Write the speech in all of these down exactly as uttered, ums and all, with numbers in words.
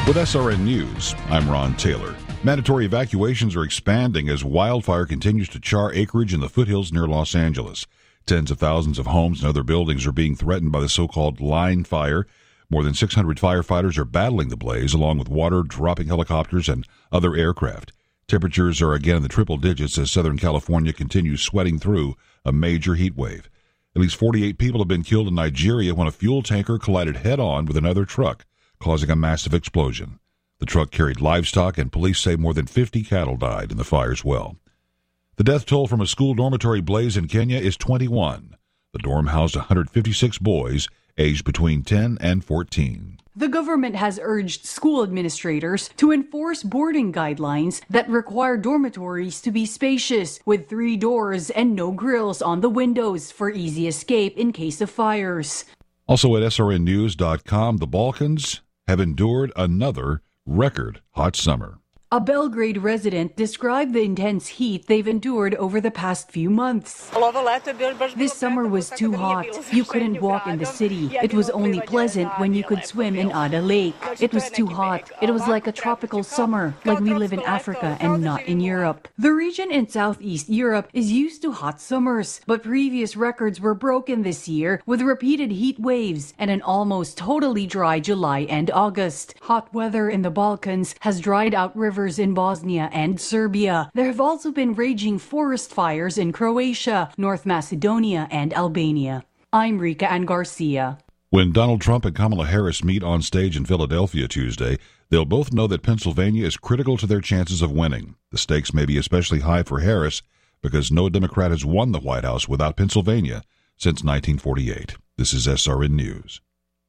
With S R N News, I'm Ron Taylor. Mandatory evacuations are expanding as wildfire continues to char acreage in the foothills near Los Angeles. Tens of thousands of homes and other buildings are being threatened by the so-called line fire. More than six hundred firefighters are battling the blaze, along with water, dropping helicopters, and other aircraft. Temperatures are again in the triple digits as Southern California continues sweating through a major heat wave. At least forty-eight people have been killed in Nigeria when a fuel tanker collided head-on with another truck, causing a massive explosion. The truck carried livestock, and police say more than fifty cattle died in the fire as well. The death toll from a school dormitory blaze in Kenya is twenty-one. The dorm housed one hundred fifty-six boys aged between ten and fourteen. The government has urged school administrators to enforce boarding guidelines that require dormitories to be spacious, with three doors and no grills on the windows for easy escape in case of fires. Also at S R N news dot com, the Balkans have endured another record hot summer. A Belgrade resident described the intense heat they've endured over the past few months. This summer was too hot. You couldn't walk in the city. It was only pleasant when you could swim in Ada Lake. It was too hot. It was like a tropical summer, like we live in Africa and not in Europe. The region in Southeast Europe is used to hot summers, but previous records were broken this year with repeated heat waves and an almost totally dry July and August. Hot weather in the Balkans has dried out rivers in Bosnia and Serbia. There have also been raging forest fires in Croatia, North Macedonia, and Albania. I'm Rika Ann Garcia. When Donald Trump and Kamala Harris meet on stage in Philadelphia Tuesday, they'll both know that Pennsylvania is critical to their chances of winning. The stakes may be especially high for Harris because no Democrat has won the White House without Pennsylvania since nineteen forty-eight. This is S R N News.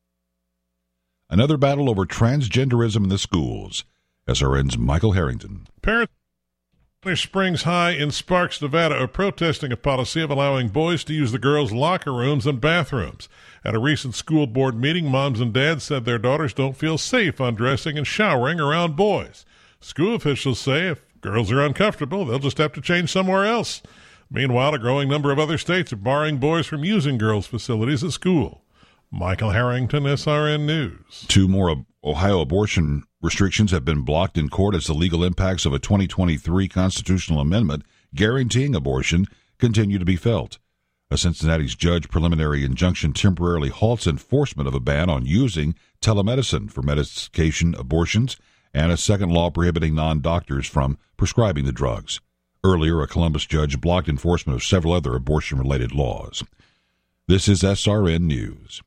Another battle over transgenderism in the schools. S R N's Michael Harrington. Parents at Springs High in Sparks, Nevada are protesting a policy of allowing boys to use the girls' locker rooms and bathrooms. At a recent school board meeting, moms and dads said their daughters don't feel safe undressing and showering around boys. School officials say if girls are uncomfortable, they'll just have to change somewhere else. Meanwhile, a growing number of other states are barring boys from using girls' facilities at school. Michael Harrington, S R N News. Two more Ohio abortion restrictions have been blocked in court as the legal impacts of a twenty twenty-three constitutional amendment guaranteeing abortion continue to be felt. A Cincinnati's judge preliminary injunction temporarily halts enforcement of a ban on using telemedicine for medication abortions and a second law prohibiting non-doctors from prescribing the drugs. Earlier, a Columbus judge blocked enforcement of several other abortion-related laws. This is S R N News.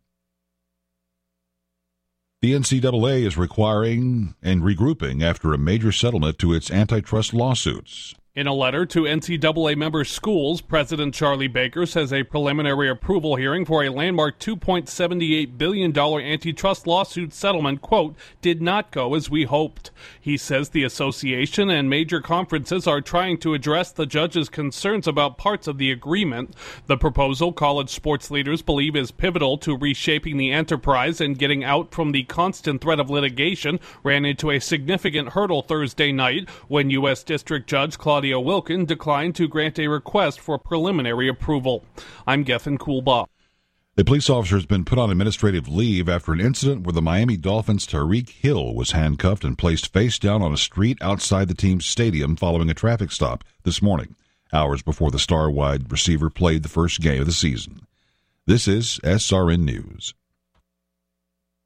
The N C double A is requiring and regrouping after a major settlement to its antitrust lawsuits. In a letter to N C double A member schools, President Charlie Baker says a preliminary approval hearing for a landmark two point seven eight billion dollars antitrust lawsuit settlement, quote, did not go as we hoped. He says the association and major conferences are trying to address the judge's concerns about parts of the agreement. The proposal, college sports leaders believe, is pivotal to reshaping the enterprise and getting out from the constant threat of litigation, ran into a significant hurdle Thursday night when U S District Judge Claudia Wilkin declined to grant a request for preliminary approval. I'm Gethin Coolbaugh. A police officer has been put on administrative leave after an incident where the Miami Dolphins' Tyreek Hill was handcuffed and placed face down on a street outside the team's stadium following a traffic stop this morning, hours before the star wide receiver played the first game of the season. This is S R N News.